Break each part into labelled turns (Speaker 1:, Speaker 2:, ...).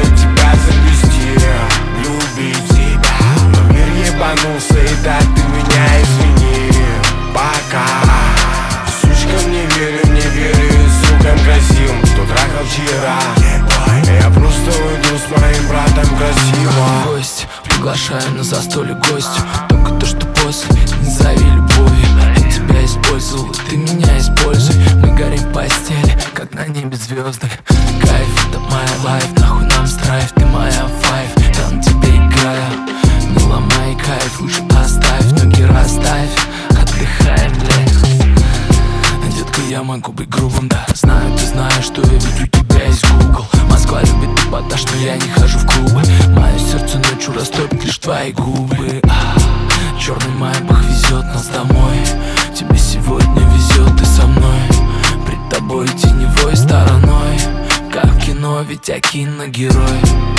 Speaker 1: стоит тебя завести, любить тебя. Но мир ебанулся, и да, ты меня извини. Пока. Сучкам не верю, и сукам красивым, кто трахал вчера. Я просто уйду с моим братом красиво.
Speaker 2: Гость, приглашаю на застолье гость. Только то, что после, не зови любовью. Я тебя использовал, и ты меня используй. Мы горим в постели, как на небе звезды. Кайф, это моя лайф, нахуй нам страйф. Ты моя файв, я на тебе играю. Не ломай кайф, лучше оставь, ноги расставь. Отдыхаем, блядь. Детка, я могу быть грубым, да. Знаю, ты знаешь, что я ведь у тебя есть Google. Москва любит эпатаж, но я не хожу в клубы. Мое сердце ночью растопит лишь твои губы. Черный майбах везет нас домой. Тебе сегодня везет, ты со мной. Пред тобой теневой стороной. Как в кино, ведь я киногерой.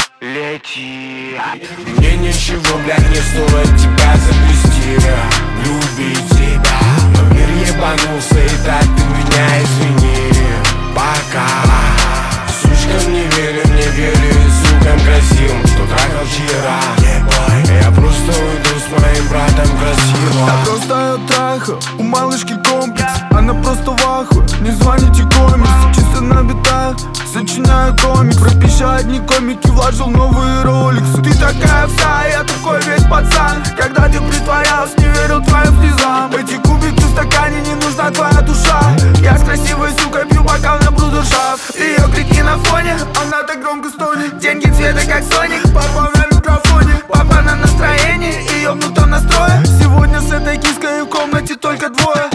Speaker 1: Лети. Мне ничего, блядь, не стоит тебя заплести, любить тебя. Но мир ебанулся, и да, ты меня извини. Пока. Сучкам не верю, и сукам красивым, кто трахал вчера. Я просто уйду с моим братом красиво.
Speaker 3: Я просто ее трахаю, у малышки комплекс. Она просто в ахуе, не звоните комикс. Чисто на битах, сочиняю комикс. Про пища одни комики, вложил новые роликсы. Ты такая вся, я такой весь пацан. Когда ты притворялась, не верил твоим слезам. Эти кубики в стакане, не нужна твоя душа. Я с красивой сукой пью бокал на брудершафт. Ее крики на фоне, она так громко стонет. Деньги цвета как Соник, папа на микрофоне. Папа на настроении и ёбнутом настрое. Сегодня с этой киской в комнате только двое.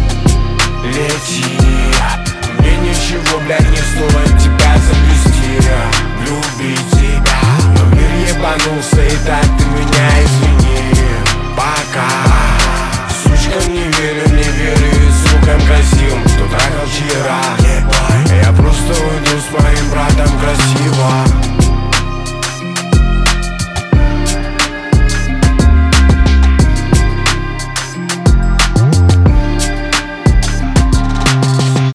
Speaker 1: Лети. Мне ничего, блядь, не стоит тебя заплести, любить тебя. Но мир ебанулся, и да,